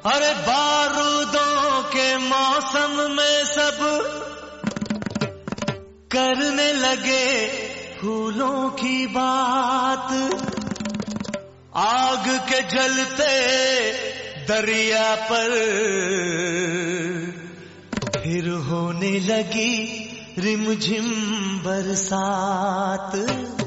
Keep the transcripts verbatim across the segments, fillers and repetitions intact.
अरे बारूदों के मौसम में सब करने लगे फूलों की बात, आग के जलते दरिया पर फिर होने लगी रिमझिम बरसात।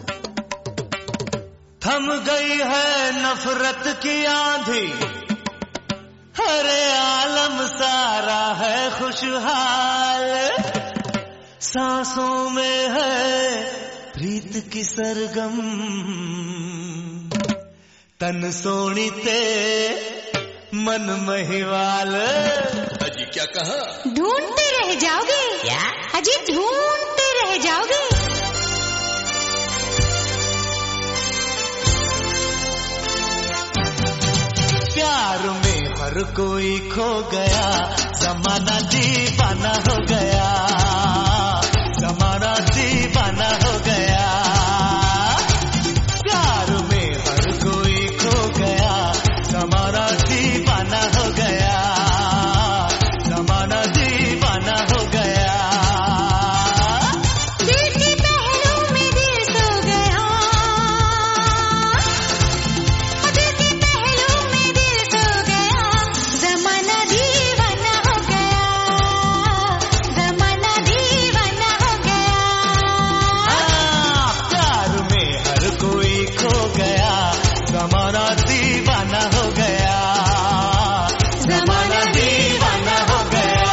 थम गई है नफरत की आंधी, हरे आलम सारा है खुशहाल, सांसों में है प्रीत की सरगम, तन सोनी ते मन महिवाल। अजी क्या कहा? ढूंढते रह जाओगे क्या? अजी ढूंढते रह जाओगे। प्यार में हर कोई खो गया, जमाना दीवाना हो गया, जमाना दीवाना हो गया। प्यार में हर कोई खो गया, जमाना दीवाना हो गया, जमाना दीवाना हो गया। दिल के पहलू में दिल सो गया, दिल के पहलू में दिल सो गया, जमाना दीवाना हो गया, जमाना दीवाना हो गया। प्यार में हर कोई खो गया, जमाना दीवाना हो गया, जमाना दीवाना हो गया।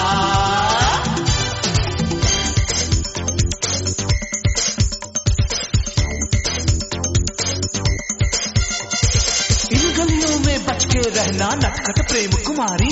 इन गलियों में बच के रहना नटखट प्रेम कुमारी,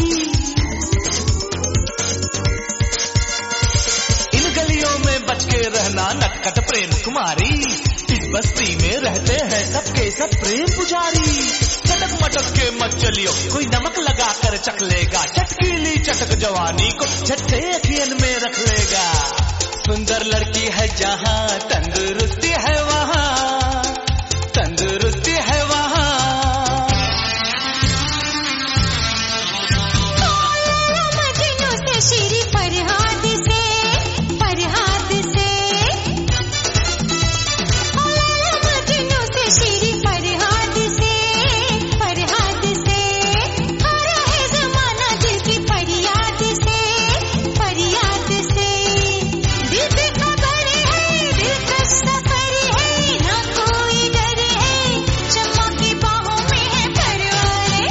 इन गलियों में बच के रहना नटखट प्रेम कुमारी। इस बस्ती में रहते हैं सबके सब प्रेम पुजारी। चटक मटक के मत चलियो, कोई नमक लगा कर चख लेगा, चटकीली चटक जवानी को झटके अखियन में रख लेगा। सुंदर लड़की है जहाँ, तंदुरुस्ती है वहाँ, तंदुरुस्ती है वहाँ। मजनू से शीरी फरहाद से, फरहाद से, मजनू से शीरी फरहाद से, फरहाद से। हरा है जमाना दिल की फरियाद से, फरियाद से। दिल पे खबर है, दिल का सफर है, ना कोई डर है, चम्मा की बाहों में है परवाने।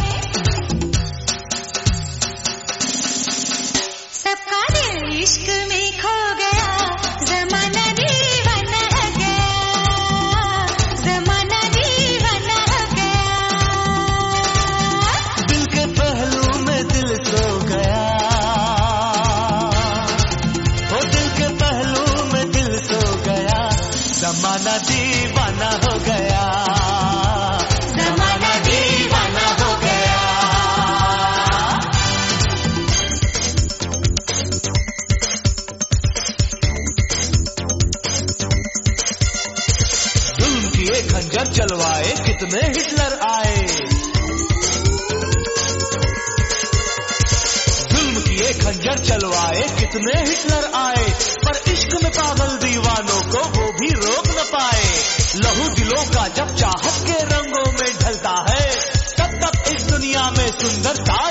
सबका दिल इश्क में खो गया, जमाना दीवाना हो गया, जमाना दीवाना हो गया। दिल के पहलू में दिल सो गया, ओ दिल के पहलू में दिल सो गया, जमाना दीवाना हो गया, जमाना दीवाना हो गया। जुल्म किए खंजर चलवाए कितने हिटलर आए, जुल्म किए खंजर चलवाए कितने हिटलर आए, पर इश्क में पागल दीवानों को वो भी रोक न पाए। लहू दिलों का जब चाहत के रंगों में ढलता है, तब तब इस दुनिया में सुंदरता